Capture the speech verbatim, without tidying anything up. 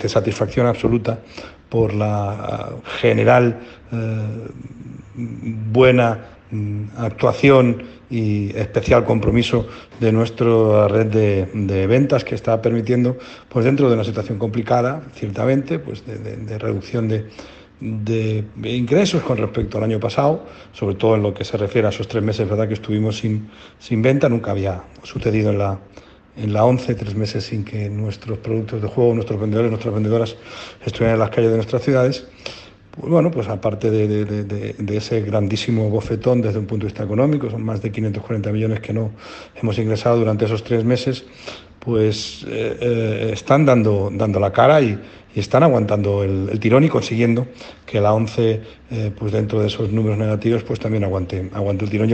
de satisfacción absoluta por la general eh, buena actuación y especial compromiso de nuestra red de, de ventas, que está permitiendo, pues dentro de una situación complicada, ciertamente, pues de, de, de reducción de, de ingresos con respecto al año pasado, sobre todo en lo que se refiere a esos tres meses, verdad, que estuvimos sin, sin venta. Nunca había sucedido en la en la ONCE, tres meses sin que nuestros productos de juego, nuestros vendedores, nuestras vendedoras estuvieran en las calles de nuestras ciudades. Pues bueno, pues aparte de, de, de, de ese grandísimo bofetón desde un punto de vista económico, son más de quinientos cuarenta millones que no hemos ingresado durante esos tres meses, pues eh, eh, están dando, dando la cara y, y están aguantando el, el tirón y consiguiendo que la ONCE, eh, pues dentro de esos números negativos, pues también aguante, aguante el tirón.